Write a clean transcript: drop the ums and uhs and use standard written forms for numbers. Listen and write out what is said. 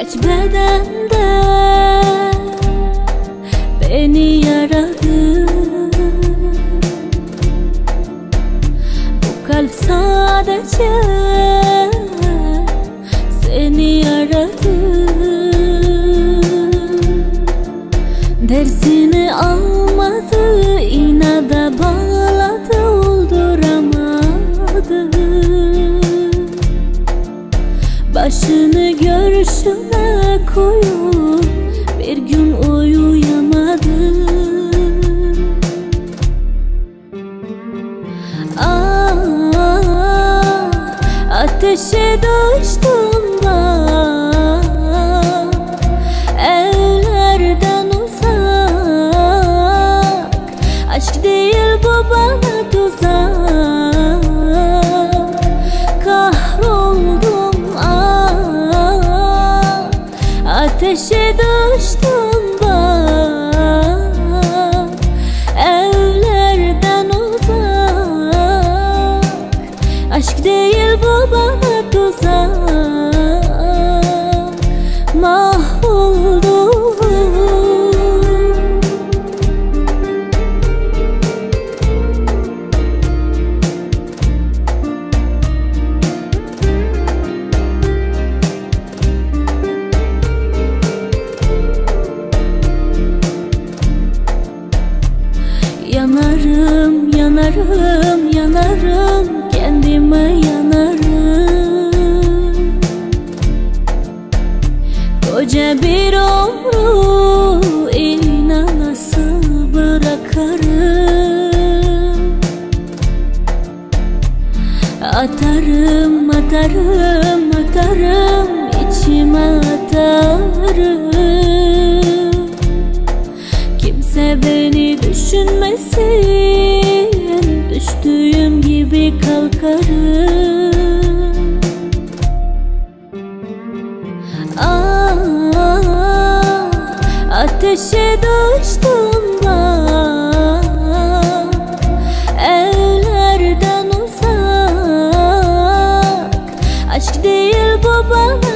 Kaç bedende beni yaradı. Bu kalp sadece seni aradı. Dersini almadı, inada bağladı, olduramadı. Başını görüşüne koyup bir gün uyuyamadı. Ateşe düştüm ben, evlerden uzak. Aşk değil bu bana tuzak. Kahroldum ateşe düştüm ben, evlerden uzak. Aşk değil bu bana tuzak. Mahvoldum. Yanarım, yanarım, yanarım, kendime yanarım. Koca bir ömrü eline nasıl bırakarım? Atarım, atarım, atarım, içime atarım. Kimse beni düşünmesin, düştüğüm gibi kalkarım. Ateşe düştüm ben, evlerden uzak. Aşk değil bu bana